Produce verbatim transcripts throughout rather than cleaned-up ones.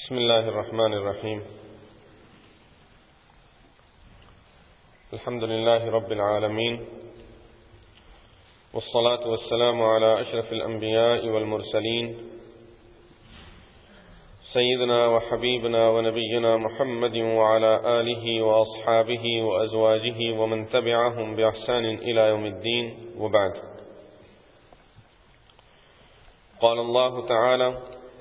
بسم الله الرحمن الرحيم الحمد لله رب العالمين والصلاة والسلام على أشرف الأنبياء والمرسلين سيدنا وحبيبنا ونبينا محمد وعلى آله وأصحابه وأزواجه ومن تبعهم بإحسان إلى يوم الدين وبعد. قال الله تعالى: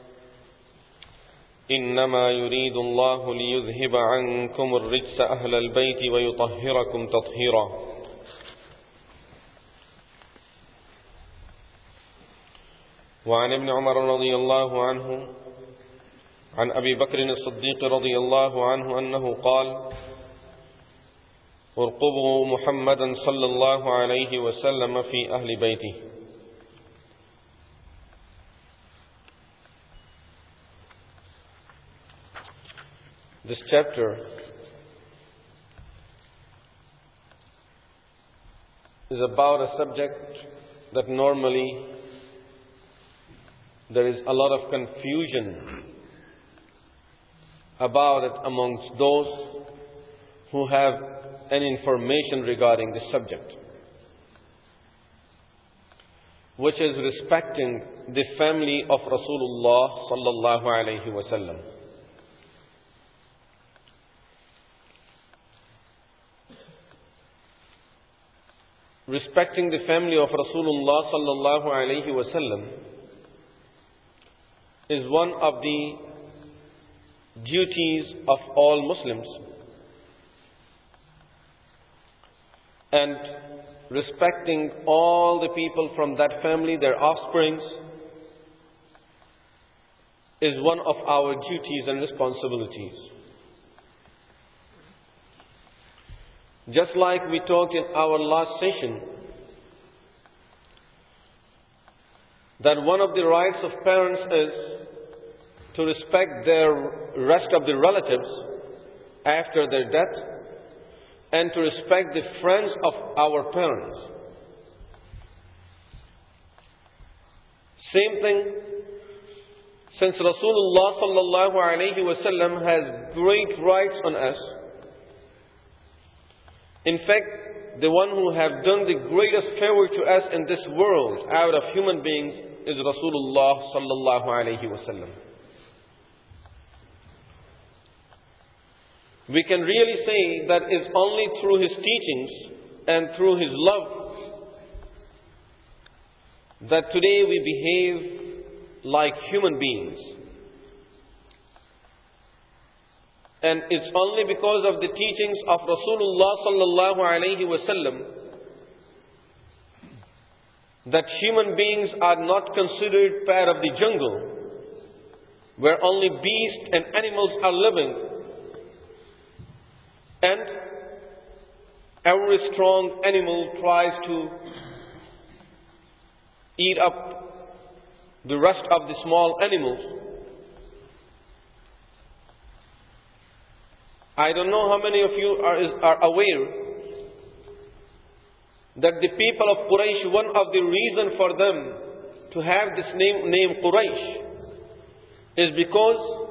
إنما يريد الله ليذهب عنكم الرجس أهل البيت ويطهركم تطهيرا. وعن ابن عمر رضي الله عنه عن أبي بكر الصديق رضي الله عنه أنه قال: ارقبوا محمدا صلى الله عليه وسلم في أهل بيته. This chapter is about a subject that normally there is a lot of confusion about it amongst those who have any information regarding this subject, which is respecting the family of Rasulullah sallallahu alaihi wasallam. Respecting the family of Rasulullah sallallahu alaihi wasallam is one of the duties of all Muslims, and respecting all the people from that family, their offsprings, is one of our duties and responsibilities. Just like we talked in our last session, that one of the rights of parents is to respect their rest of the relatives after their death, and to respect the friends of our parents. Same thing, since Rasulullah sallallahu alaihi wasallam has great rights on us. In fact, the one who have done the greatest favor to us in this world out of human beings is Rasulullah sallallahu alaihi wasallam. We can really say that it's only through his teachings and through his love that today we behave like human beings. And it's only because of the teachings of Rasulullah sallallahu alaihi wasallam that human beings are not considered part of the jungle, where only beasts and animals are living, and every strong animal tries to eat up the rest of the small animals. I don't know how many of you are, are aware that the people of Quraysh, one of the reasons for them to have this name, name Quraysh, is because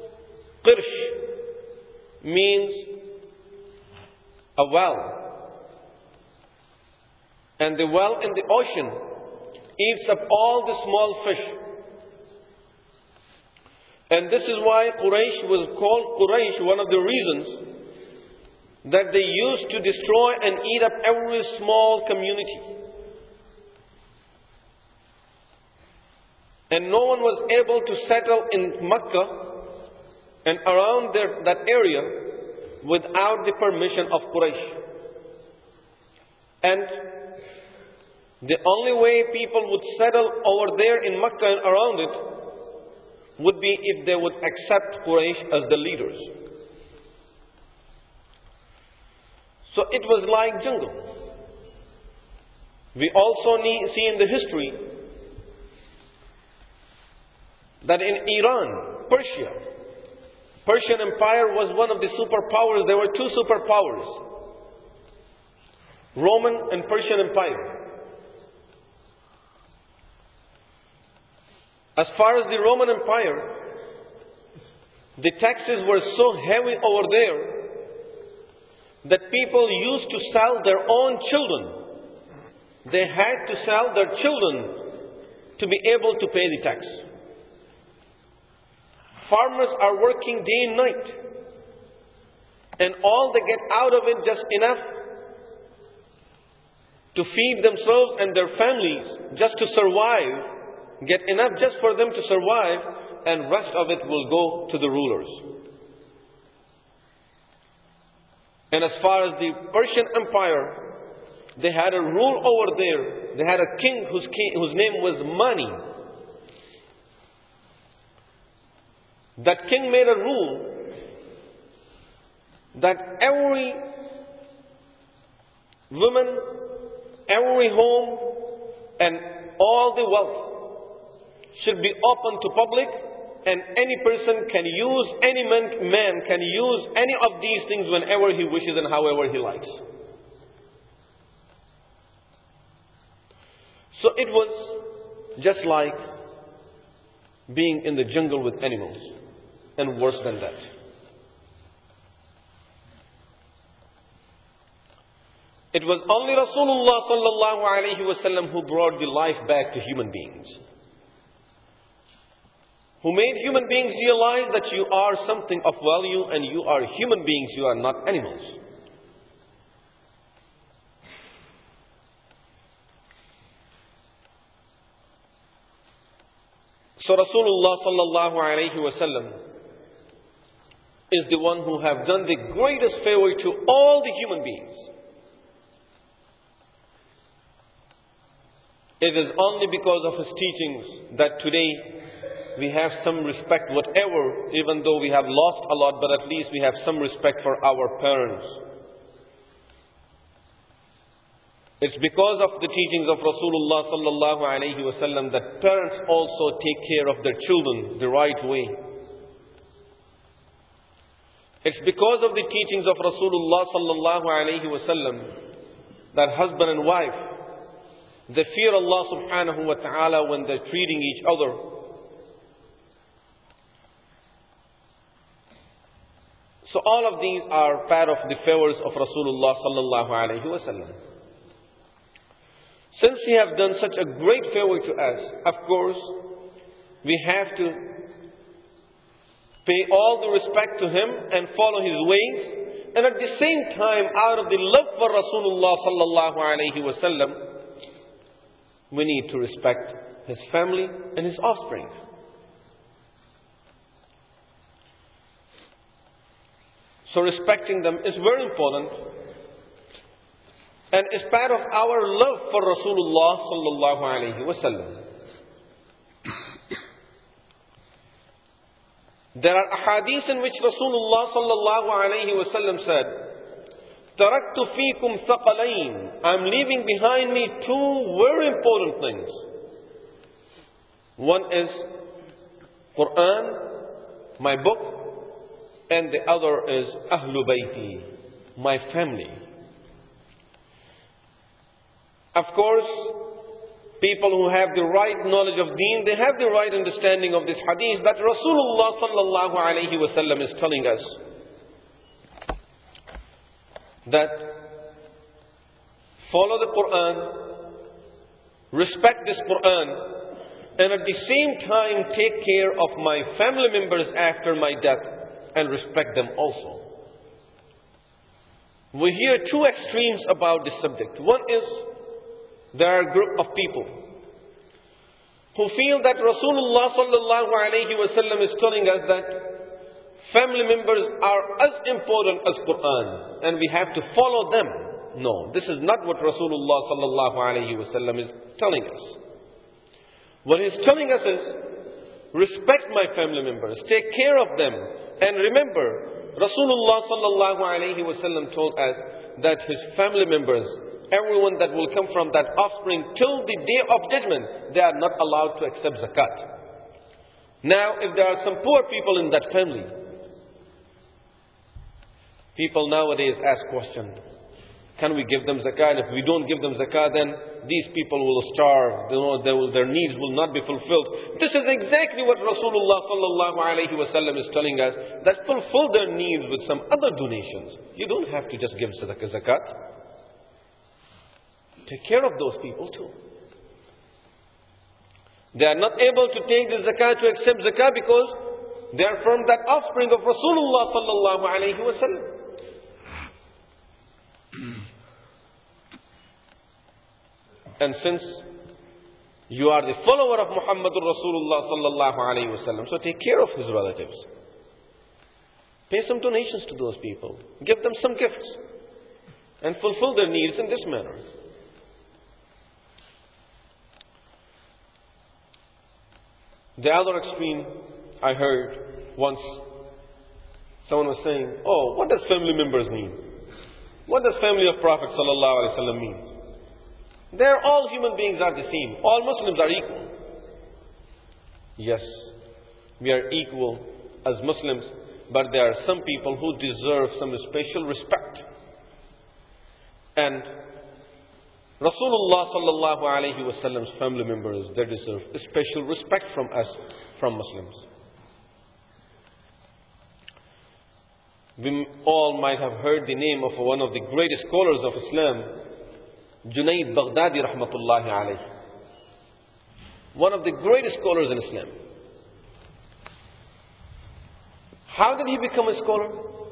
Qirsh means a well. And the well in the ocean eats up all the small fish. And this is why Quraysh was called Quraysh, one of the reasons that they used to destroy and eat up every small community. And no one was able to settle in Mecca and around there, that area without the permission of Quraysh. And the only way people would settle over there in Mecca and around it would be if they would accept Quraysh as the leaders. So it was like jungle. We also need, see in the history that in Iran, Persia, Persian Empire was one of the superpowers. There were two superpowers, Roman and Persian Empire. As far as the Roman Empire, the taxes were so heavy over there that people used to sell their own children. They had to sell their children to be able to pay the tax. Farmers are working day and night, and all they get out of it just enough to feed themselves and their families, just to survive, get enough just for them to survive, and rest of it will go to the rulers. And as far as the Persian Empire, they had a rule over there. They had a king whose, king, whose name was Mani. That king made a rule that every woman, every home, and all the wealth should be open to public, and any person can use, any man, man can use any of these things whenever he wishes and however he likes. So it was just like being in the jungle with animals, and worse than that. It was only Rasulullah sallallahu alaihi wasallam who brought the life back to human beings, who made human beings realize that you are something of value and you are human beings, you are not animals. So Rasulullah sallallahu alaihi wasallam is the one who have done the greatest favor to all the human beings. It is only because of his teachings that today we have some respect, whatever, even though we have lost a lot, but at least we have some respect for our parents. It's because of the teachings of Rasulullah sallallahu alaihi wasallam that parents also take care of their children the right way. It's because of the teachings of Rasulullah sallallahu alaihi wasallam that husband and wife, they fear Allah subhanahu wa ta'ala when they're treating each other. So all of these are part of the favors of Rasulullah sallallahu alaihi wasallam. Since He has done such a great favor to us, of course, we have to pay all the respect to Him and follow His ways. And at the same time, out of the love for Rasulullah sallallahu alaihi wasallam, we need to respect His family and His offspring. So respecting them is very important, and is part of our love for Rasulullah sallallahu alaihi wasallam. There are ahadith in which Rasulullah sallallahu alaihi wasallam said, "Taraktu fikum thaqalain." I'm leaving behind me two very important things. One is Quran, my book, and the other is Ahlu Bayti, my family. Of course, people who have the right knowledge of deen, they have the right understanding of this hadith that Rasulullah sallallahu alaihi wasallam is telling us that follow the Quran, respect this Quran, and at the same time take care of my family members after my death and respect them also. We hear two extremes about this subject. One is, there are a group of people who feel that Rasulullah sallallahu alaihi wasallam is telling us that family members are as important as Quran and we have to follow them. No, this is not what Rasulullah sallallahu alaihi wasallam is telling us. What He's telling us is, respect my family members, take care of them, and remember, Rasulullah sallallahu alaihi wasallam told us that His family members, everyone that will come from that offspring till the day of judgment, they are not allowed to accept zakat. Now, if there are some poor people in that family, people nowadays ask question, Can we give them zakat? If we don't give them zakat, then these people will starve. They know, they will, their needs will not be fulfilled. This is exactly what Rasulullah sallallahu alaihi wasallam is telling us, that fulfill their needs with some other donations. You don't have to just give zakat. Take care of those people too. They are not able to take the zakat, to accept zakat, because they are from that offspring of Rasulullah sallallahu alaihi wasallam. And since you are the follower of Muhammadur Rasulullah sallallahu alaihi wasallam, so take care of his relatives. Pay some donations to those people. Give them some gifts. And fulfill their needs in this manner. The other extreme, I heard once, someone was saying, oh, what does family members mean? What does family of Prophet sallallahu alaihi wasallam mean? They're all human beings are the same. All Muslims are equal. Yes, we are equal as Muslims, but there are some people who deserve some special respect. And Rasulullah sallallahu alaihi wasallam's family members, they deserve special respect from us, from Muslims. We all might have heard the name of one of the greatest scholars of Islam, Junaid Baghdadi rahmatullahi alayhi. One of the greatest scholars in Islam. How did he become a scholar?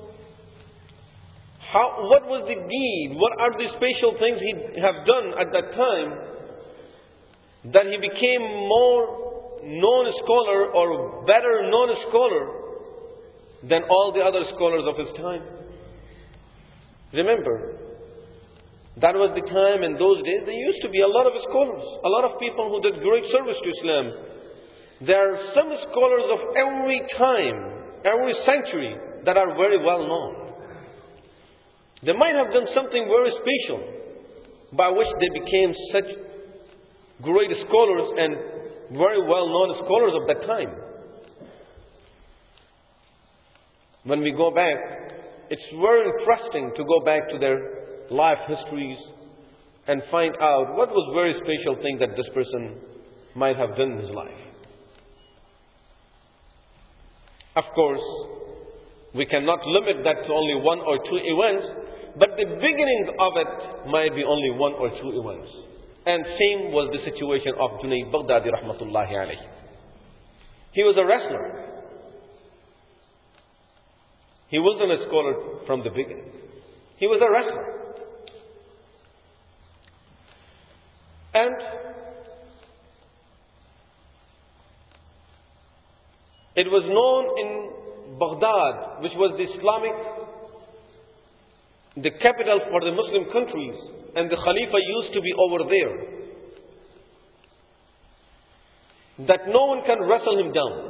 How, what was the deed? What are the special things he have done at that time that he became more known scholar or better known scholar than all the other scholars of his time? Remember, that was the time in those days, there used to be a lot of scholars, a lot of people who did great service to Islam. There are some scholars of every time, every century that are very well known. They might have done something very special by which they became such great scholars and very well known scholars of that time. When we go back, it's very interesting to go back to their life histories and find out what was very special thing that this person might have done in his life. Of course, we cannot limit that to only one or two events, but the beginning of it might be only one or two events. And same was the situation of Junaid Baghdadi rahmatullahi alayhi. He was a wrestler. He wasn't a scholar from the beginning. He was a wrestler. And it was known in Baghdad, which was the Islamic, the capital for the Muslim countries, and the Khalifa used to be over there, that no one can wrestle him down.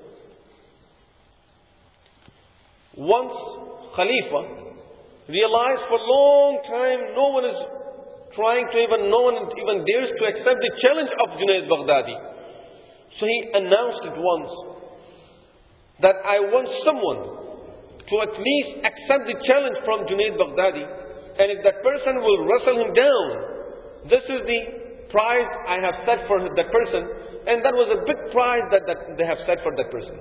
Once Khalifa realized for a long time no one is trying to even, no one even dares to accept the challenge of Junaid Baghdadi. So he announced it once that I want someone to at least accept the challenge from Junaid Baghdadi, and if that person will wrestle him down, this is the prize I have set for that person. And that was a big prize that, that they have set for that person.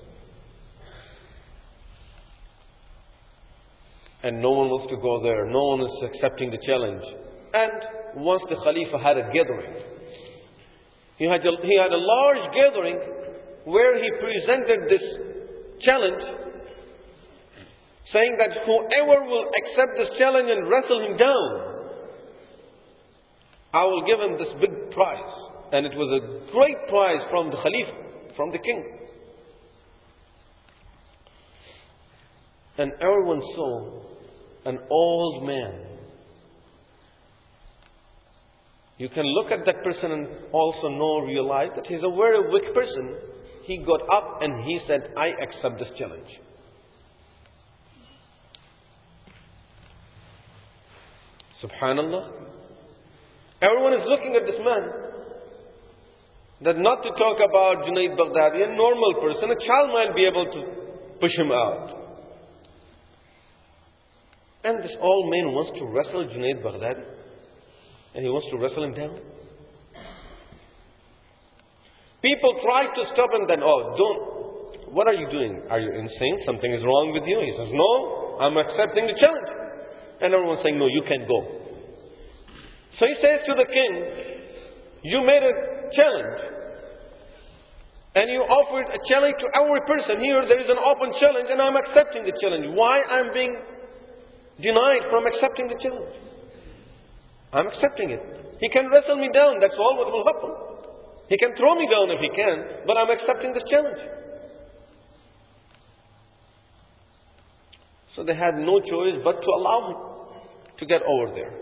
And no one wants to go there. No one is accepting the challenge. And once the Khalifa had a gathering, he had a, he had a large gathering where he presented this challenge, saying that whoever will accept this challenge and wrestle him down, I will give him this big prize. And it was a great prize from the Khalifa, from the king. And everyone saw an old man. You can look at that person and also know, realize that he's a very weak person. He got up and he said, I accept this challenge. Subhanallah. Everyone is looking at this man. That not to talk about Junaid Baghdadi, a normal person, a child might be able to push him out. And this old man wants to wrestle Junaid Baghdadi. And he wants to wrestle him down. People try to stop him then, oh, don't, what are you doing? Are you insane? Something is wrong with you? He says, no, I'm accepting the challenge. And everyone's saying, no, you can't go. So he says to the king, you made a challenge. And you offered a challenge to every person. Here there is an open challenge and I'm accepting the challenge. Why I'm being denied from accepting the challenge? I'm accepting it. He can wrestle me down. That's all what will happen. He can throw me down if he can, but I'm accepting this challenge. So they had no choice but to allow him to get over there.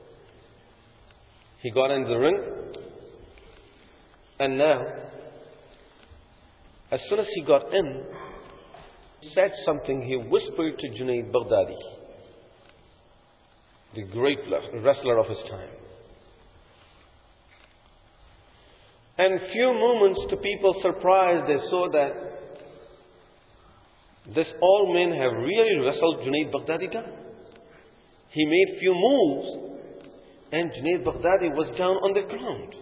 He got in the ring, and now, as soon as he got in, he said something. He whispered to Junaid Baghdadi, the great wrestler of his time. And few moments to people's surprise, they saw that this old man have really wrestled Junaid Baghdadi down. He made few moves and Junaid Baghdadi was down on the ground.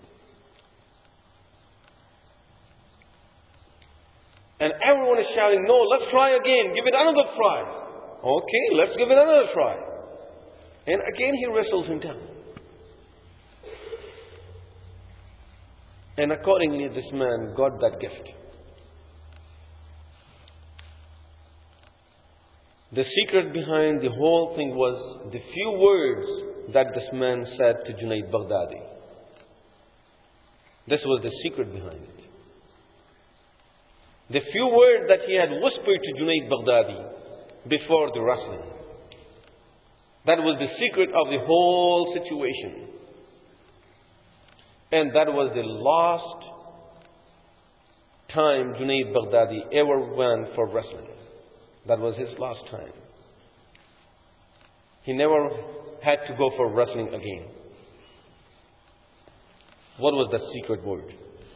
And everyone is shouting, no, let's try again, give it another try. Okay, let's give it another try. And again he wrestles him down. And accordingly this man got that gift. The secret behind the whole thing was the few words that this man said to Junaid Baghdadi. This was the secret behind it. The few words that he had whispered to Junaid Baghdadi before the wrestling. That was the secret of the whole situation. And that was the last time Junaid Baghdadi ever went for wrestling. That was his last time. He never had to go for wrestling again. What was the secret word?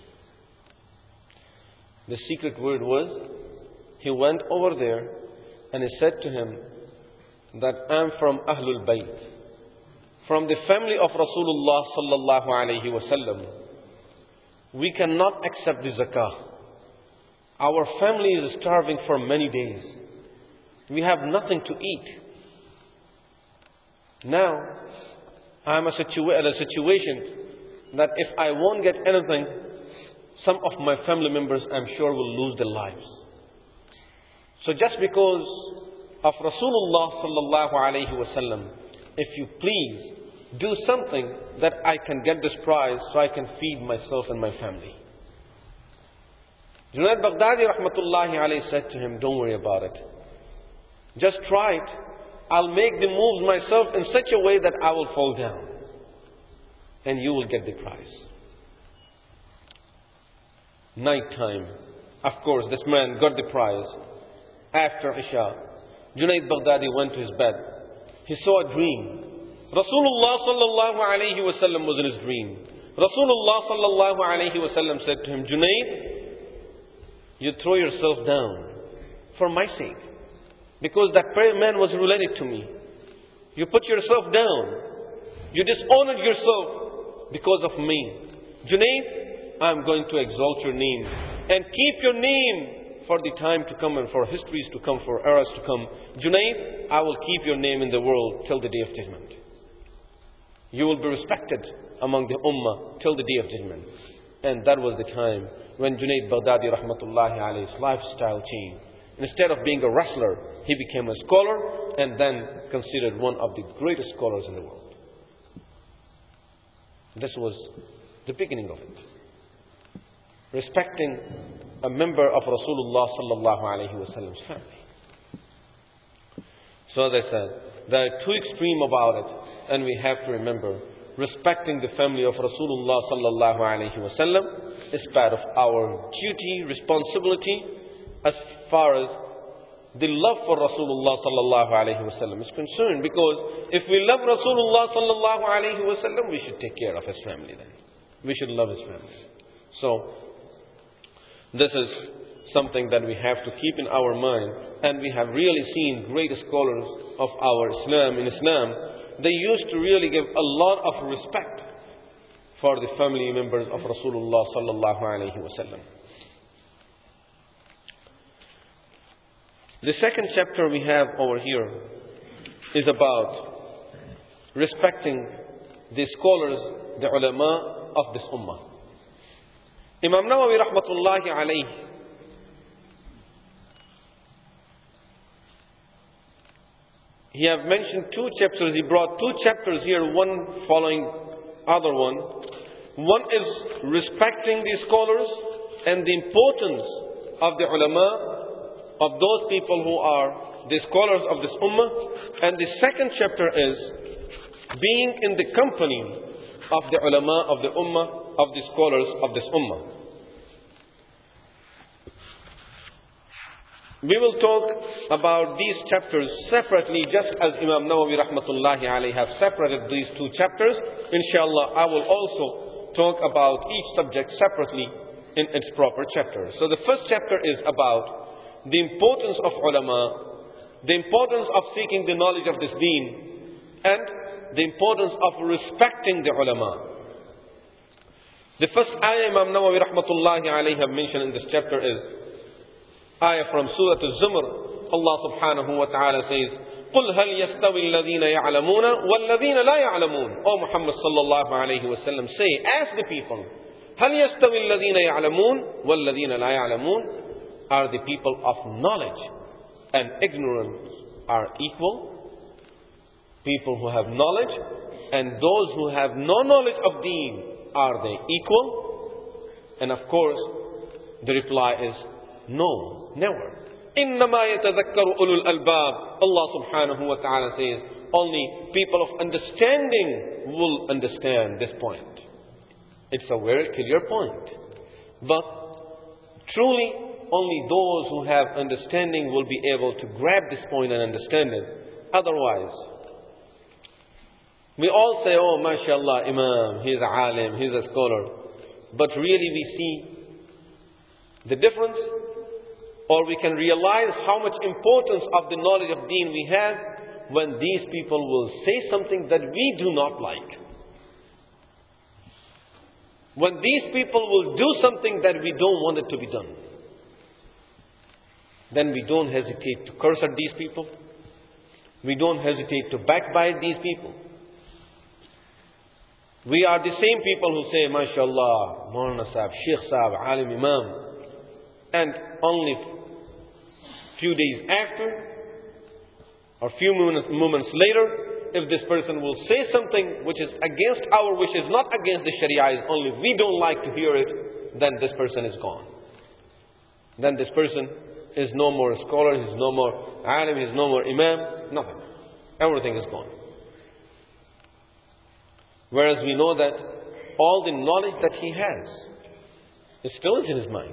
The secret word was, he went over there and he said to him that I'm from Ahlul Bayt, from the family of Rasulullah sallallahu alayhi wasallam. We cannot accept the zakah. Our family is starving for many days. We have nothing to eat. Now, I am a situa- in a situation that if I won't get anything, some of my family members, I'm sure, will lose their lives. So just because of Rasulullah sallallahu alayhi wasallam, if you please do something that I can get this prize so I can feed myself and my family. Junaid Baghdadi rahmatullahi alayhi said to him, don't worry about it. Just try it. I'll make the moves myself in such a way that I will fall down. And you will get the prize. Night time. Of course, this man got the prize. After Isha, Junaid Baghdadi went to his bed. He saw a dream. Rasulullah sallallahu alayhi wa sallam was in his dream. Rasulullah sallallahu alayhi wa sallam said to him, Junaid, you throw yourself down for my sake. Because that man was related to me. You put yourself down. You dishonored yourself because of me. Junaid, I'm going to exalt your name. And keep your name for the time to come and for histories to come, for eras to come. Junaid, I will keep your name in the world till the day of judgment. You will be respected among the ummah till the day of judgment. And that was the time when Junaid Baghdadi rahmatullahi alayhi's lifestyle changed. Instead of being a wrestler, he became a scholar and then considered one of the greatest scholars in the world. This was the beginning of it. Respecting a member of Rasulullah sallallahu alayhi wa sallam's family. So they said, there are two extremes about it, and we have to remember, respecting the family of Rasulullah sallallahu alayhi wa sallam is part of our duty, responsibility, as far as the love for Rasulullah sallallahu alayhi wa sallam is concerned. Because if we love Rasulullah sallallahu alayhi wa sallam, we should take care of his family then. We should love his family. So, this is something that we have to keep in our mind. And we have really seen great scholars of our Islam, in Islam, they used to really give a lot of respect for the family members of Rasulullah sallallahu alaihi wasallam. The second chapter we have over here is about respecting the scholars, the ulama of this ummah. Imam Nawawi rahmatullahi alayhi, he have mentioned two chapters. He brought two chapters here, one following other one. One is respecting the scholars and the importance of the ulama, of those people who are the scholars of this ummah. And the second chapter is being in the company of the ulama of the ummah, of the scholars of this ummah. We will talk about these chapters separately, just as Imam Nawawi rahmatullahi alayhi have separated these two chapters. Inshallah, I will also talk about each subject separately in its proper chapter. So the first chapter is about the importance of ulama, the importance of seeking the knowledge of this deen, and the importance of respecting the ulama. The first ayah Imam Nawawi rahmatullahi alayhi have mentioned in this chapter is ayah from Surah Al-Zumar. Allah subhanahu wa ta'ala says, قُلْ هَلْ يَسْتَوِي الَّذِينَ يَعْلَمُونَ وَالَّذِينَ لَا يَعْلَمُونَ. O Muhammad sallallahu alayhi wa sallam, say, ask the people, هَلْ يَسْتَوِي الَّذِينَ يَعْلَمُونَ وَالَّذِينَ لَا يَعْلَمُونَ. Are the people of knowledge and ignorance are equal? People who have knowledge and those who have no knowledge of deen, are they equal? And of course, the reply is no, never. إِنَّمَا يَتَذَكَّرُ أُولُو الْأَلْبَابِ. Allah subhanahu wa ta'ala says, only people of understanding will understand this point. It's a very clear point. But truly, only those who have understanding will be able to grab this point and understand it. Otherwise, we all say, oh, mashallah, Imam, he's a alim, he's a scholar. But really we see the difference, or we can realize how much importance of the knowledge of deen we have when these people will say something that we do not like. When these people will do something that we don't want it to be done. Then we don't hesitate to curse at these people. We don't hesitate to backbite these people. We are the same people who say, mashallah, Maulana Sahib, Sheikh Sahib, Alim Imam. And only few days after, or few moments, moments later, if this person will say something which is against our wishes, not against the Sharia, is only we don't like to hear it, then this person is gone. Then this person is no more a scholar, he is no more alim, he is no more imam, nothing. Everything is gone. Whereas we know that all the knowledge that he has is still in his mind.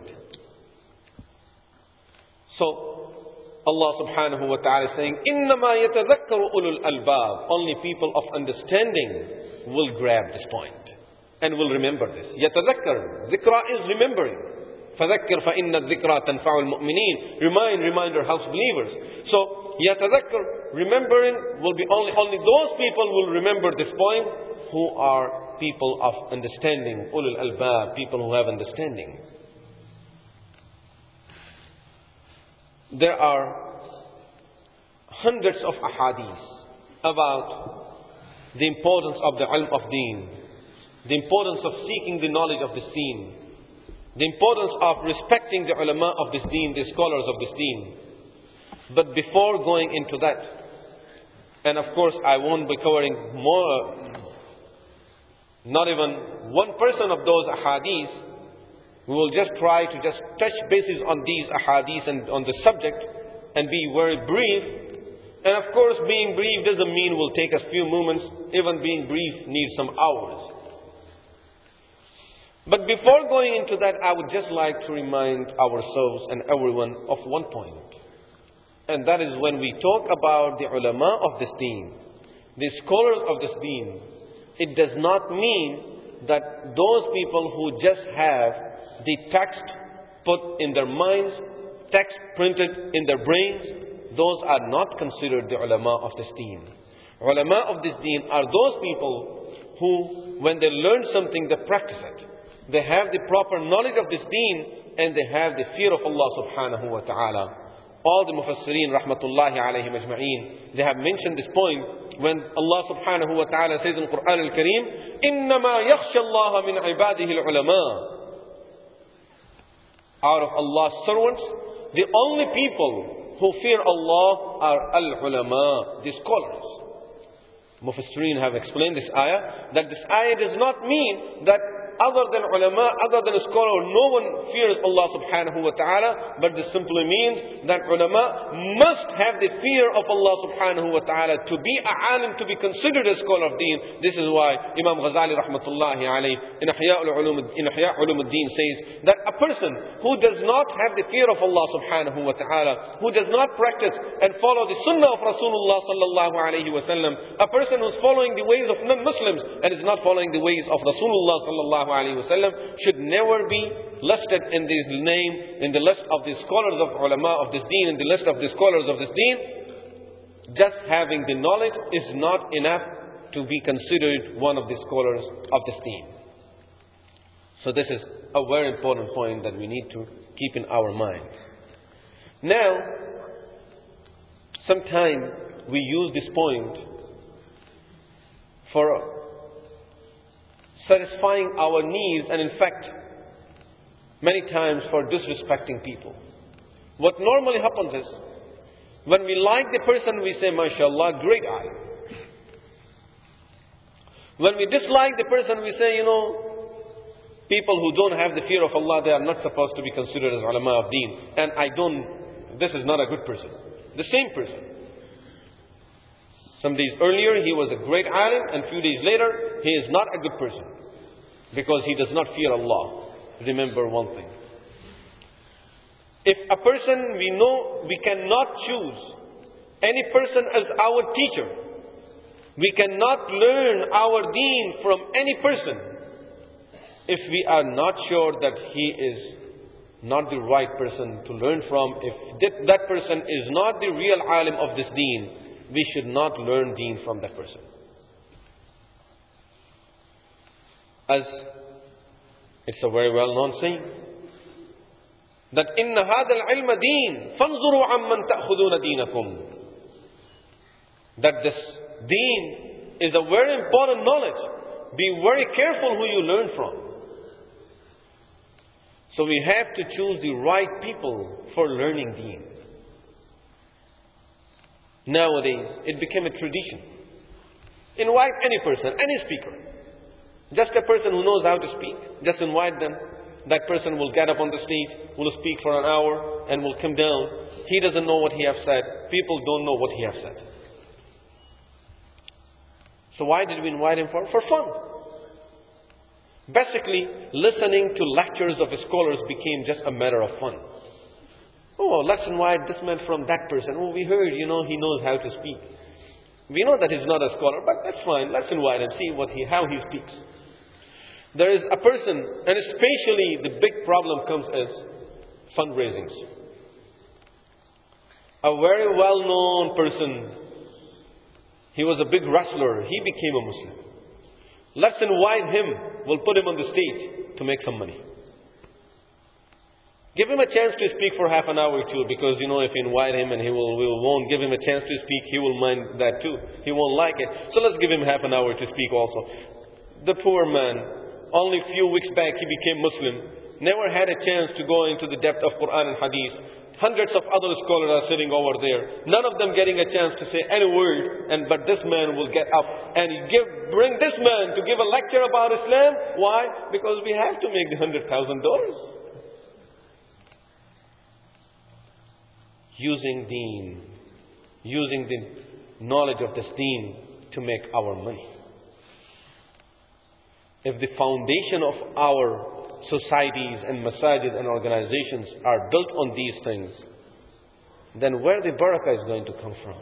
So Allah subhanahu wa ta'ala is saying, إِنَّمَا يَتَذَكَّرُ أُولُو الْأَلْبَابِ. Only people of understanding will grab this point and will remember this. يَتَذَكَّرُ. Dhikra is remembering. فَذَكِّرْ فَإِنَّ الذِّكْرَى تَنْفَعُ الْمُؤْمِنِينَ. Remind, reminder helps believers. So, يَتَذَكَّرُ, remembering will be only, only those people will remember this point who are people of understanding. Ulul albab, people who have understanding. There are hundreds of ahadith about the importance of the ilm of deen, the importance of seeking the knowledge of this deen, the importance of respecting the ulama of this deen, the scholars of this deen. But before going into that, and of course I won't be covering more, not even one percent of those ahadith. We will just try to just touch bases on these ahadith and on the subject and be very brief. And of course, being brief doesn't mean will take us few moments. Even being brief needs some hours. But before going into that, I would just like to remind ourselves and everyone of one point. And that is when we talk about the ulama of this deen, the scholars of this deen, it does not mean that those people who just have the text put in their minds, text printed in their brains, those are not considered the ulama of this deen. Ulama of this deen are those people who, when they learn something, they practice it. They have the proper knowledge of this deen and they have the fear of Allah subhanahu wa ta'ala. All the mufassirin rahmatullahi alayhim ajma'een, they have mentioned this point when Allah subhanahu wa ta'ala says in the Quran al-Kareem, إِنَّمَا يَخْشَى اللَّهَ مِنْ عِبَادِهِ الْعُلَمَاءِ. Out of Allah's servants, the only people who fear Allah are al-ulama, the scholars. Mufassirin have explained this ayah, that this ayah does not mean that other than ulama, other than a scholar, no one fears Allah subhanahu wa ta'ala, but this simply means that ulama must have the fear of Allah subhanahu wa ta'ala to be a alim, to be considered a scholar of deen. This is why Imam Ghazali rahmatullahi alayhi in Ihya al-Ulum in Ihya Ulumuddin says that a person who does not have the fear of Allah subhanahu wa ta'ala, who does not practice and follow the sunnah of Rasulullah sallallahu alayhi wa sallam, a person who is following the ways of non-Muslims and is not following the ways of Rasulullah sallallahu alayhi wa sallam, should never be listed in this name, in the list of the scholars of ulama of this deen, in the list of the scholars of this deen. Just having the knowledge is not enough to be considered one of the scholars of this deen. So this is a very important point that we need to keep in our mind. Now, sometimes we use this point for satisfying our needs, and in fact, many times for disrespecting people. What normally happens is, when we like the person, we say, MashaAllah, great eye. When we dislike the person, we say, you know, people who don't have the fear of Allah, they are not supposed to be considered as ulama of deen. And I don't, this is not a good person. The same person. Some days earlier, he was a great alim, and a few days later, he is not a good person. Because he does not fear Allah. Remember one thing. If a person we know, we cannot choose any person as our teacher. We cannot learn our deen from any person if we are not sure that he is not the right person to learn from. If that, that person is not the real alim of this deen, we should not learn deen from that person. As it's a very well-known saying, that inna hadha al-ilma deen, fanzuru amman ta'khuduna deenakum. That this deen is a very important knowledge. Be very careful who you learn from. So we have to choose the right people for learning deen. Nowadays, it became a tradition. Invite any person, any speaker. Just a person who knows how to speak. Just invite them. That person will get up on the stage, will speak for an hour, and will come down. He doesn't know what he has said. People don't know what he has said. So why did we invite him for? For fun. Basically, listening to lectures of scholars became just a matter of fun. Oh, let's invite this man from that person. Oh, we heard, you know, he knows how to speak. We know that he's not a scholar, but that's fine. Let's invite him, see what he, how he speaks. There is a person, and especially the big problem comes as fundraisings. A very well-known person, he was a big wrestler, he became a Muslim. Let's invite him, we'll put him on the stage to make some money. Give him a chance to speak for half an hour or two, because you know if you invite him and he will, we won't give him a chance to speak, he will mind that too. He won't like it. So let's give him half an hour to speak also. The poor man, only a few weeks back he became Muslim, never had a chance to go into the depth of Quran and Hadith. Hundreds of other scholars are sitting over there, none of them getting a chance to say any word, and but this man will get up and give, bring this man to give a lecture about Islam. Why? Because we have to make the hundred thousand dollars. Using deen, using the knowledge of this deen to make our money. If the foundation of our societies and masajid and organizations are built on these things, then where the barakah is going to come from?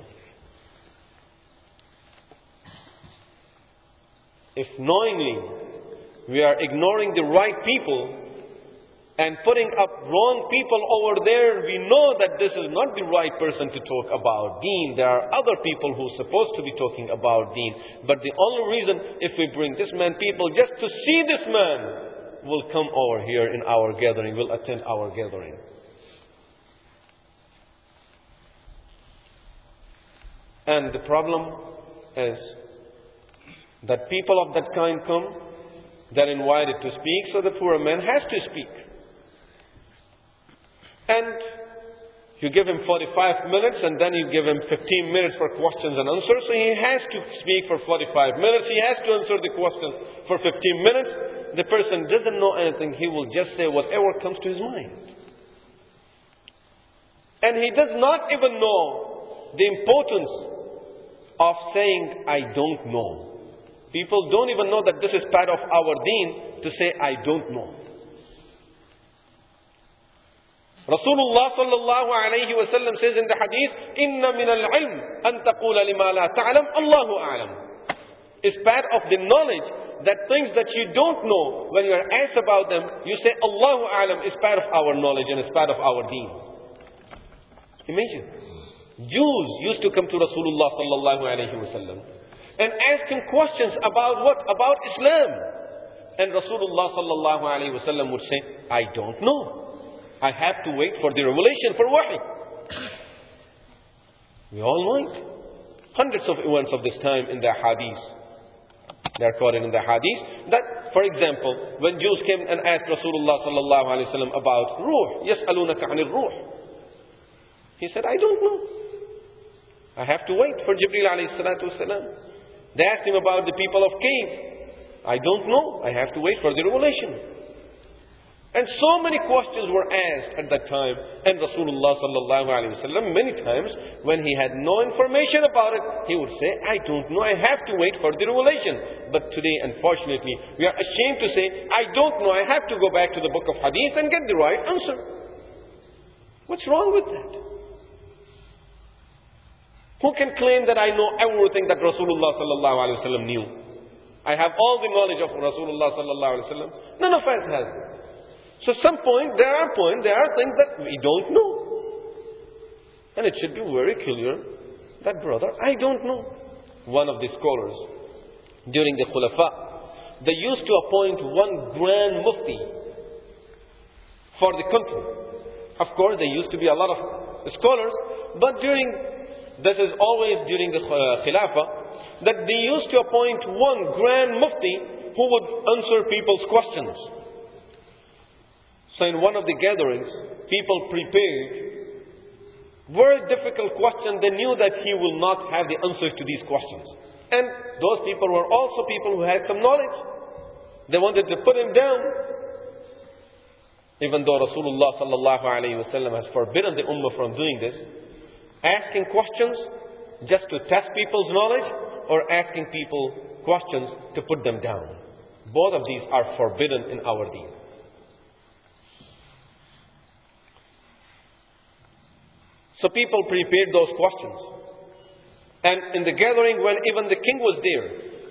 If knowingly we are ignoring the right people, and putting up wrong people over there, we know that this is not the right person to talk about deen. There are other people who are supposed to be talking about deen. But the only reason, if we bring this man people just to see this man, will come over here in our gathering, will attend our gathering. And the problem is that people of that kind come, they're invited to speak, so the poor man has to speak. And you give him forty-five minutes and then you give him fifteen minutes for questions and answers. So he has to speak for forty-five minutes. He has to answer the questions for fifteen minutes. The person doesn't know anything. He will just say whatever comes to his mind. And he does not even know the importance of saying, I don't know. People don't even know that this is part of our deen to say, I don't know. Rasulullah sallallahu alayhi wa sallam says in the hadith, Inna min al-ilm an taqula lima la ta'lam, Allahu a'lam. It's part of the knowledge that things that you don't know, when you are asked about them, you say, Allahu a'lam is part of our knowledge and it's part of our deen. Imagine. Jews used to come to Rasulullah sallallahu alayhi wa sallam and ask him questions about what? About Islam. And Rasulullah sallallahu alayhi wa sallam would say, I don't know. I have to wait for the revelation, for wahi. We all know it. Hundreds of events of this time in the hadith. They are quoted in the hadith. That, for example, when Jews came and asked Rasulullah sallallahu alayhi wa sallam about ruh, يَسْأَلُونَكَ عَنِ الرُّوحِ. He said, I don't know. I have to wait for Jibreel alayhi salatu wasalam. They asked him about the people of cave. I don't know. I have to wait for the revelation. And so many questions were asked at that time. And Rasulullah sallallahu alayhi wa sallam, many times, when he had no information about it, he would say, I don't know, I have to wait for the revelation. But today, unfortunately, we are ashamed to say, I don't know, I have to go back to the book of hadith and get the right answer. What's wrong with that? Who can claim that I know everything that Rasulullah sallallahu alayhi wa sallam knew? I have all the knowledge of Rasulullah sallallahu alayhi wa sallam. None of us has it. So some point, there are points, there are things that we don't know. And it should be very clear that, brother, I don't know. One of the scholars, during the Khulafa, they used to appoint one grand mufti for the country. Of course, there used to be a lot of scholars, but during, this is always during the Khilafah, that they used to appoint one grand mufti who would answer people's questions. So in one of the gatherings, people prepared very difficult questions. They knew that he will not have the answers to these questions. And those people were also people who had some knowledge. They wanted to put him down. Even though Rasulullah sallallahu alayhi wa sallam has forbidden the ummah from doing this, asking questions just to test people's knowledge, or asking people questions to put them down. Both of these are forbidden in our deen. So people prepared those questions. And in the gathering, when even the king was there,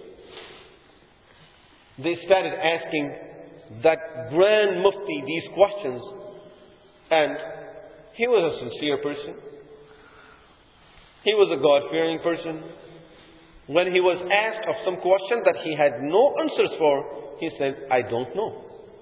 they started asking that grand mufti these questions. And he was a sincere person. He was a God-fearing person. When he was asked of some question that he had no answers for, he said, I don't know.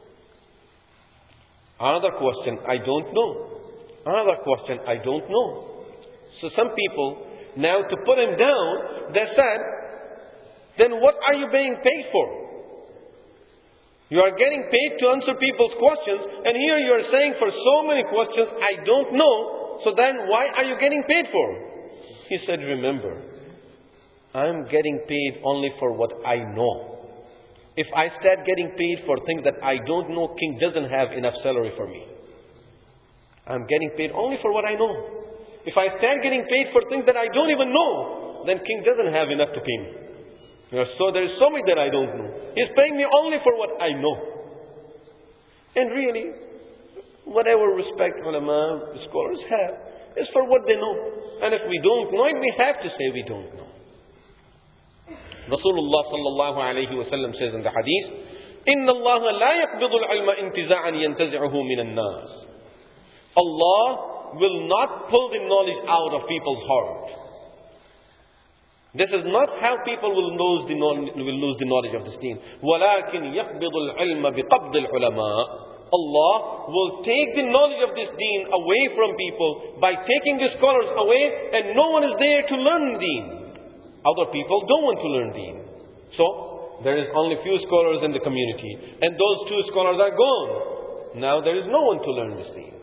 Another question, I don't know. Another question, I don't know. So some people, now to put him down, they said, then what are you being paid for? You are getting paid to answer people's questions, and here you are saying for so many questions, I don't know, so then why are you getting paid for? He said, remember, I'm getting paid only for what I know. If I start getting paid for things that I don't know, king doesn't have enough salary for me. I'm getting paid only for what I know. If I start getting paid for things that I don't even know, then king doesn't have enough to pay me. You know, so there is so much that I don't know. He's paying me only for what I know. And really, whatever respect ulama, scholars have, is for what they know. And if we don't know it, we have to say we don't know. Rasulullah sallallahu alayhi wa sallam says in the hadith, إِنَّ اللَّهَ لَا يَقْبِضُ الْعِلْمَ انْتِزَاعًا يَنْتَزِعُهُ مِنَ النَّاسِ. Allah will not pull the knowledge out of people's heart. This is not how people will lose the knowledge, will lose the knowledge of this deen. وَلَكِنْ يَقْبِضُ الْعِلْمَ بِقَبْضِ الْعُلَمَاءِ. Allah will take the knowledge of this deen away from people by taking the scholars away, and no one is there to learn deen. Other people don't want to learn deen. So, there is only few scholars in the community, and those two scholars are gone. Now there is no one to learn this deen.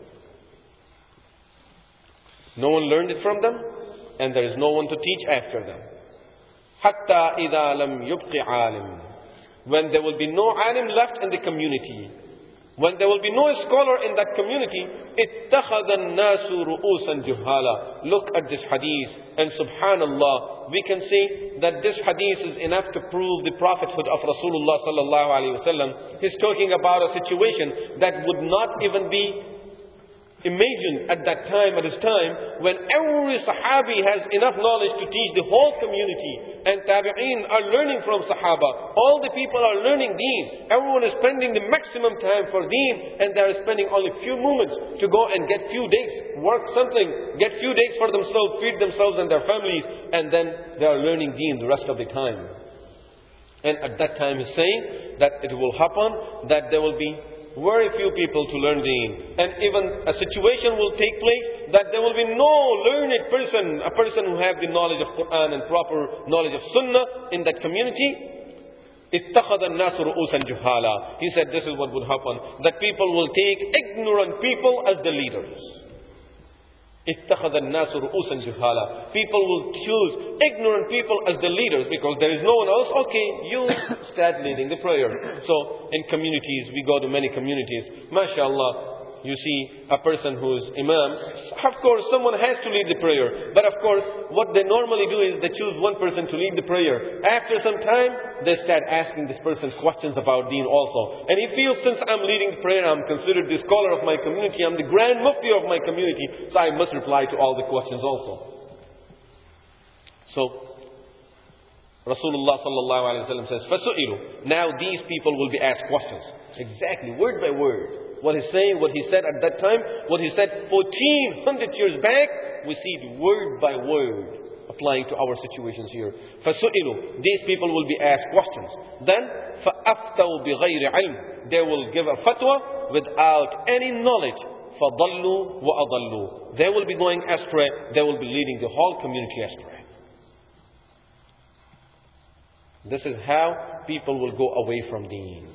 No one learned it from them, and there is no one to teach after them. Hatta idha lam yubqi alim. When there will be no alim left in the community, when there will be no scholar in that community, ittakhadha an-nasu ru'usan juhala. Look at this hadith, and subhanallah, we can say that this hadith is enough to prove the prophethood of Rasulullah sallallahu alaihi wasallam. He's talking about a situation that would not even be imagined at that time, at his time, when every Sahabi has enough knowledge to teach the whole community, and Tabi'een are learning from Sahaba. All the people are learning deen. Everyone is spending the maximum time for deen, and they are spending only few moments to go and get few days, work something, get few days for themselves, feed themselves and their families, and then they are learning deen the rest of the time. And at that time he's saying that it will happen that there will be very few people to learn deen. And even a situation will take place that there will be no learned person, a person who have the knowledge of Quran and proper knowledge of Sunnah in that community. اتَّخَذَ النَّاسُ رُؤُوسًا جُهَالًا. He said this is what would happen, that people will take ignorant people as the leaders. اتَّخَذَ النَّاسُ رُؤُوسًا جُهَالًا. People will choose ignorant people as the leaders because there is no one else. Okay, you start leading the prayer. So in communities, we go to many communities. MashaAllah, you see a person who is imam. Of course, someone has to lead the prayer. But of course, what they normally do is they choose one person to lead the prayer. After some time, they start asking this person questions about deen also. And he feels, since I'm leading the prayer, I'm considered the scholar of my community, I'm the grand mufti of my community, so I must reply to all the questions also. So, Rasulullah sallallahu alaihi wasallam says, فَسُئِلُوا. Now these people will be asked questions. Exactly, word by word. What he's saying, what he said at that time, what he said fourteen hundred years back, we see it word by word applying to our situations here. فَسُئِلُوا. These people will be asked questions. Then, فَأَفْتَوْا بِغَيْرِ عِلْمٍ. They will give a fatwa without any knowledge. فَضَلُّوا وَأَضَلُّوا. They will be going astray. They will be leading the whole community astray. This is how people will go away from deen.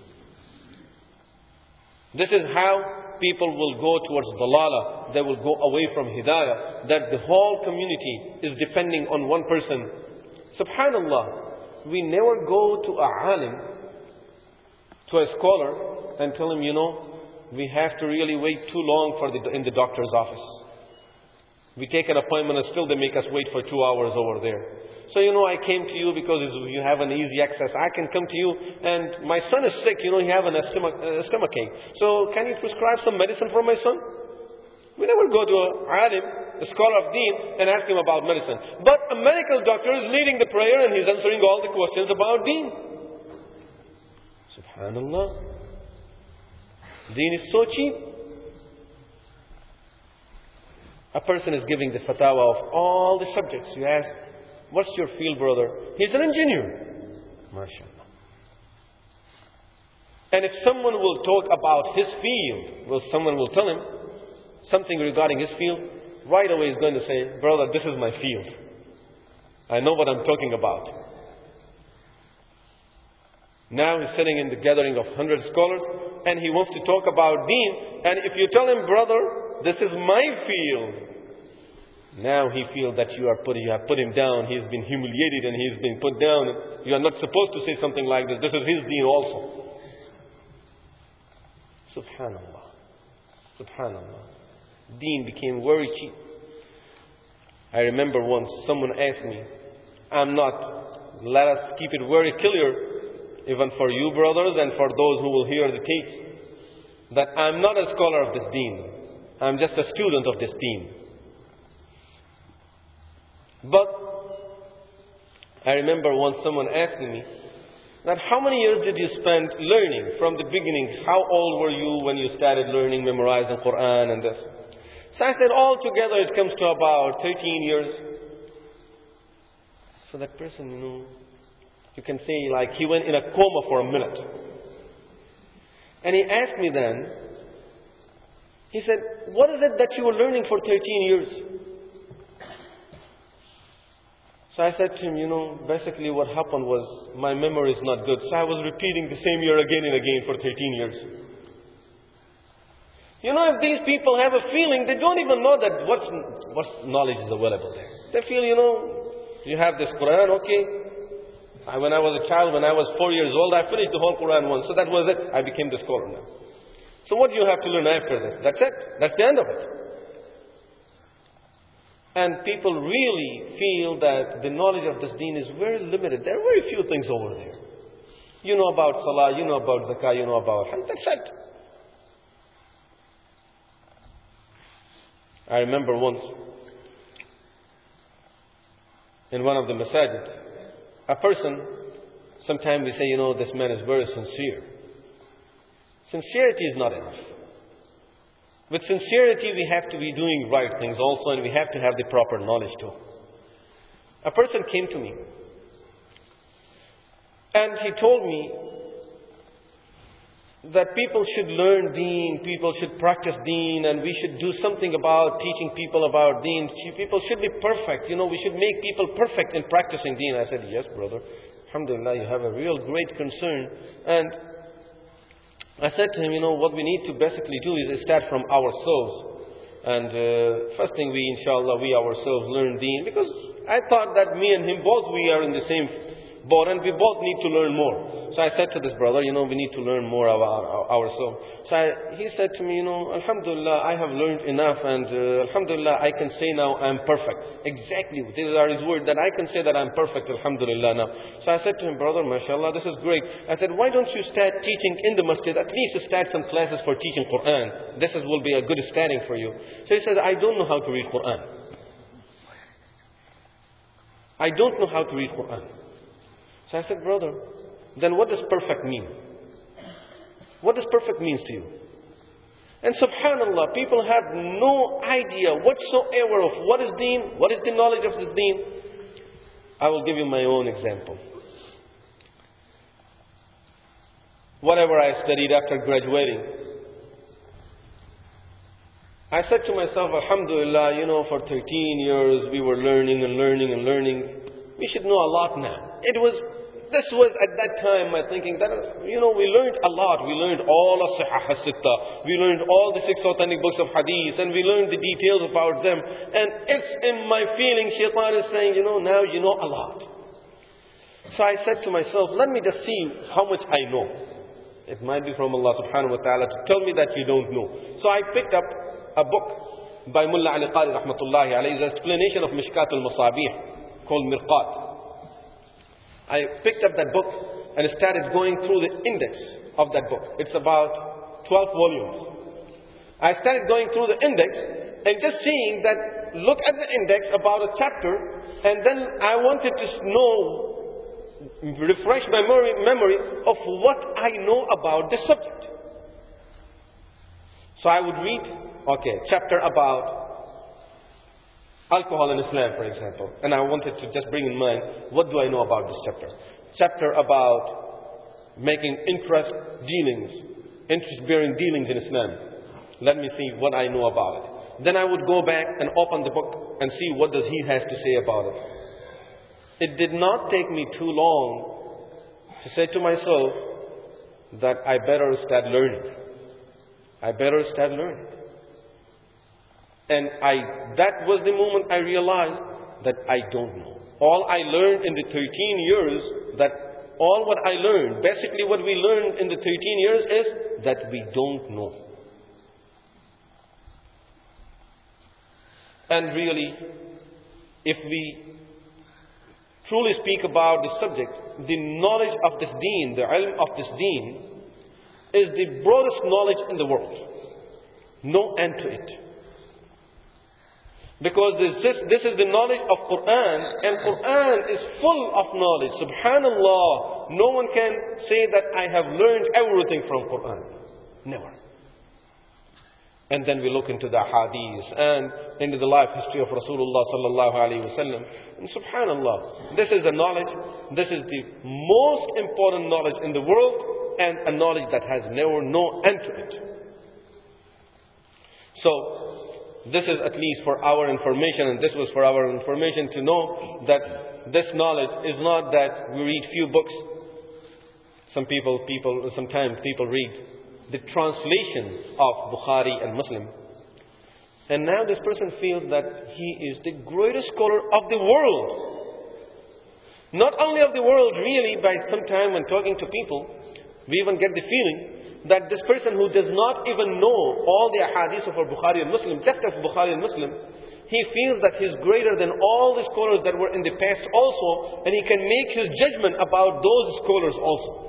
This is how people will go towards dalala. They will go away from hidayah. That the whole community is depending on one person. Subhanallah, we never go to a alim, to a scholar, and tell him, you know, we have to really wait too long for the, in the doctor's office. We take an appointment and still they make us wait for two hours over there. So, you know, I came to you because you have an easy access. I can come to you, and my son is sick. You know, he have an stomach, uh, stomachache. So, can you prescribe some medicine for my son? We never go to a alim, a scholar of deen, and ask him about medicine. But a medical doctor is leading the prayer and he's answering all the questions about deen. Subhanallah. Deen is so cheap. A person is giving the fatwa of all the subjects. You ask, what's your field, brother? He's an engineer. MashaAllah. And if someone will talk about his field, well, someone will tell him something regarding his field, right away he's going to say, brother, this is my field. I know what I'm talking about. Now he's sitting in the gathering of hundred scholars, and he wants to talk about deen. And if you tell him, brother, this is my field, now he feels that you are put, you have put him down. He's been humiliated and he's been put down. You are not supposed to say something like this. This is his deen also. Subhanallah. Subhanallah. Deen became very cheap. I remember once someone asked me, I'm not, let us keep it very clear, even for you brothers and for those who will hear the tapes, that I'm not a scholar of this deen. I'm just a student of this deen. But I remember once someone asking me, that how many years did you spend learning from the beginning? How old were you when you started learning, memorizing Quran and this? So I said, altogether it comes to about thirteen years. So that person, you know, you can say like he went in a coma for a minute. And he asked me then, he said, what is it that you were learning for thirteen years? So I said to him, you know, basically what happened was my memory is not good. So I was repeating the same year again and again for thirteen years. You know, if these people have a feeling, they don't even know that what's, what knowledge is available there. They feel, you know, you have this Quran, okay. I, when I was a child, when I was four years old, I finished the whole Quran once. So that was it. I became the scholar now. So what do you have to learn after this? That's it. That's the end of it. And people really feel that the knowledge of this deen is very limited. There are very few things over there. You know about Salah, you know about Zakah, you know about Hajj. That's it. I remember once, in one of the masajid, a person, sometimes we say, you know, this man is very sincere. Sincerity is not enough. With sincerity, we have to be doing right things also, and we have to have the proper knowledge too. A person came to me, and he told me that people should learn deen, people should practice deen, and we should do something about teaching people about deen. People should be perfect. You know, we should make people perfect in practicing deen. I said, yes, brother. Alhamdulillah, you have a real great concern. And I said to him, you know, what we need to basically do is start from ourselves. And uh, first thing we, inshallah, we ourselves learn deen. Because I thought that me and him both, we are in the same boat and we both need to learn more. So I said to this brother, you know, we need to learn more about our, ourselves. So I, he said to me, you know, Alhamdulillah, I have learned enough, and uh, Alhamdulillah, I can say now I'm perfect. Exactly, these are his words, that I can say that I'm perfect, Alhamdulillah now. So I said to him, brother, mashallah, this is great. I said, why don't you start teaching in the masjid? At least start some classes for teaching Quran. This is, will be a good starting for you. So he said, I don't know how to read Quran. I don't know how to read Quran. So I said, brother, then what does perfect mean? What does perfect means to you? And subhanallah, people have no idea whatsoever of what is deen, what is the knowledge of this deen. I will give you my own example. Whatever I studied after graduating, I said to myself, alhamdulillah, you know, for thirteen years we were learning and learning and learning. We should know a lot now. It was This was at that time my thinking that, you know, we learned a lot. We learned all of Sahih al-Sitta. We learned all the six authentic books of Hadith, and we learned the details about them. And it's in my feeling, Shaitan is saying, you know, now you know a lot. So I said to myself, let me just see how much I know. It might be from Allah subhanahu wa ta'ala to tell me that you don't know. So I picked up a book by Mullah Ali Qari rahmatullahi alayhi, his explanation of Mishkat al-Masabih, called Mirqat. I picked up that book and started going through the index of that book. It's about twelve volumes. I started going through the index and just seeing that, look at the index about a chapter, and then I wanted to know, refresh my memory, memory of what I know about the subject. So I would read, okay, chapter about alcohol in Islam, for example. And I wanted to just bring in mind, what do I know about this chapter? Chapter about making interest dealings, interest-bearing dealings in Islam. Let me see what I know about it. Then I would go back and open the book and see what does he has to say about it. It did not take me too long to say to myself that I better start learning. I better start learning. And I, that was the moment I realized that I don't know. All I learned in the thirteen years, that all what I learned, basically what we learned in the thirteen years is that we don't know. And really, if we truly speak about the subject, the knowledge of this deen, the ilm of this deen, is the broadest knowledge in the world. No end to it. Because this, this, this is the knowledge of Quran, and Quran is full of knowledge. Subhanallah, no one can say that I have learned everything from Quran. Never. And then we look into the hadith and into the life history of Rasulullah sallallahu alaihi wasallam. And subhanallah, this is the knowledge, this is the most important knowledge in the world, and a knowledge that has never no end to it. So, this is at least for our information, and this was for our information to know that this knowledge is not that we read few books. Some people, people, sometimes people read the translation of Bukhari and Muslim. And now this person feels that he is the greatest scholar of the world. Not only of the world, really, by some time when talking to people, we even get the feeling that this person who does not even know all the ahadith of Bukhari and Muslim, just of Bukhari and Muslim, he feels that he is greater than all the scholars that were in the past also, and he can make his judgment about those scholars also.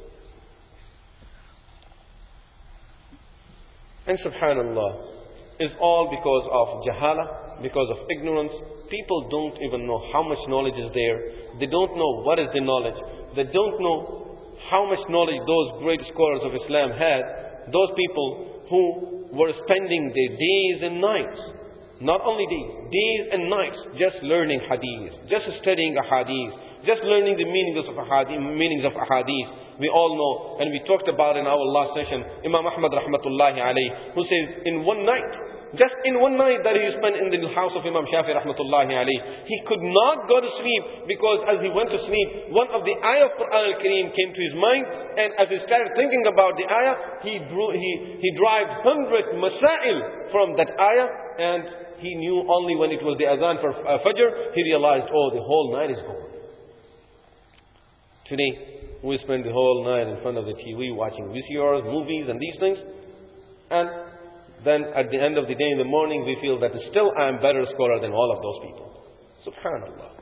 And subhanallah, is all because of jahala, because of ignorance. People don't even know how much knowledge is there. They don't know what is the knowledge. They don't know how much knowledge those great scholars of Islam had. Those people who were spending their days and nights, not only days, days and nights, just learning hadith, just studying a hadith, just learning the meanings of a hadith, meanings of a hadith. We all know, and we talked about in our last session, Imam Ahmad rahmatullahi alayhi, who says in one night, just in one night that he spent in the house of Imam Shafi rahmatullahi alayhi, he could not go to sleep, because as he went to sleep, one of the ayah of Quran al-Kareem came to his mind, and as he started thinking about the ayah, he drew, he, he derived hundred masail from that ayah, and he knew only when it was the azan for uh, Fajr, he realized, oh, the whole night is gone. Today, we spend the whole night in front of the T V watching V C Rs, movies and these things. And then at the end of the day in the morning, we feel that still I am better scholar than all of those people. Subhanallah.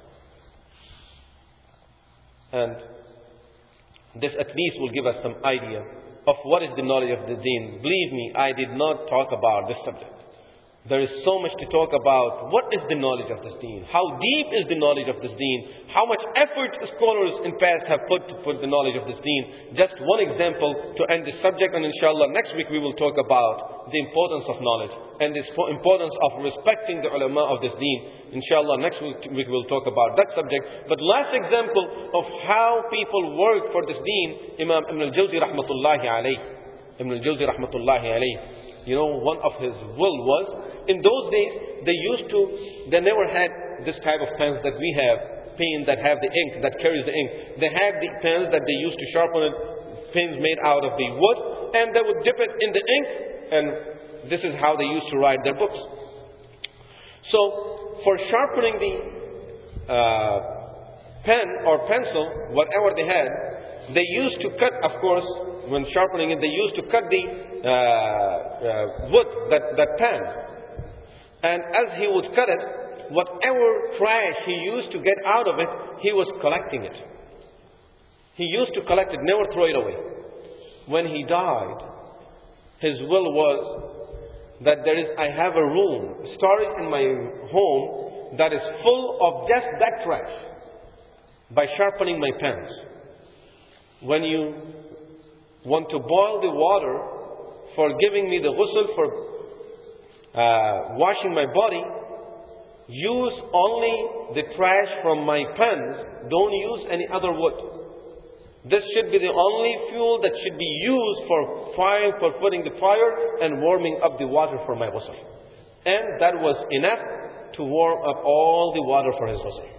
And this at least will give us some idea of what is the knowledge of the deen. Believe me, I did not talk about this subject. There is so much to talk about. What is the knowledge of this deen? How deep is the knowledge of this deen? How much effort scholars in past have put to put the knowledge of this deen? Just one example to end this subject, and inshallah next week we will talk about the importance of knowledge and the importance of respecting the ulama of this deen. Inshallah next week we will talk about that subject. But last example of how people work for this deen, Imam Ibn al-Jawzi rahmatullahi alayhi. Ibn al-Jawzi rahmatullahi alayhi. You know, one of his will was, in those days, they used to, they never had this type of pens that we have, pen that have the ink, that carries the ink. They had the pens that they used to sharpen it, pens made out of the wood, and they would dip it in the ink, and this is how they used to write their books. So, for sharpening the uh, pen or pencil, whatever they had, they used to cut, of course, when sharpening it, they used to cut the uh, uh, wood, that, that pen. And as he would cut it, whatever trash he used to get out of it, he was collecting it. He used to collect it, never throw it away. When he died, his will was that there is, I have a room, storage in my home that is full of just that trash by sharpening my pens. When you want to boil the water for giving me the ghusl, for uh, washing my body, use only the trash from my pens. Don't use any other wood. This should be the only fuel that should be used for fire, for putting the fire and warming up the water for my ghusl. And that was enough to warm up all the water for his ghusl.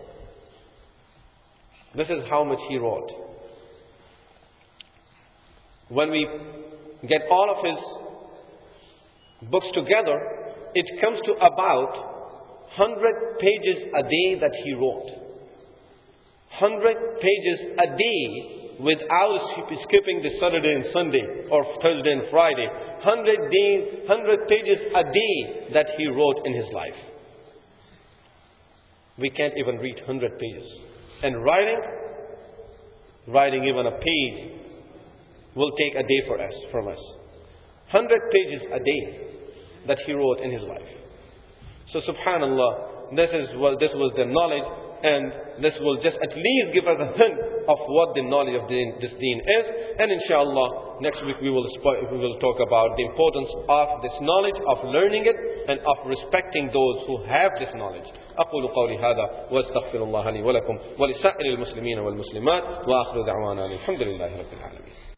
This is how much he wrote. When we get all of his books together, it comes to about one hundred pages a day that he wrote. one hundred pages a day without skipping the Saturday and Sunday or Thursday and Friday. one hundred, day, one hundred pages a day that he wrote in his life. We can't even read one hundred pages. And writing, writing even a page will take a day for us, from us. one hundred pages a day that he wrote in his life. So subhanallah, this is what this was their knowledge, and this will just at least give us a hint of what the knowledge of deen, this deen is. And inshallah, next week we will we will talk about the importance of this knowledge, of learning it, and of respecting those who have this knowledge. أقول قولي هذا وأستغفر الله لي ولكم ولسائر المسلمين والمسلمات وآخر دعوانا الحمد لله رب العالمين.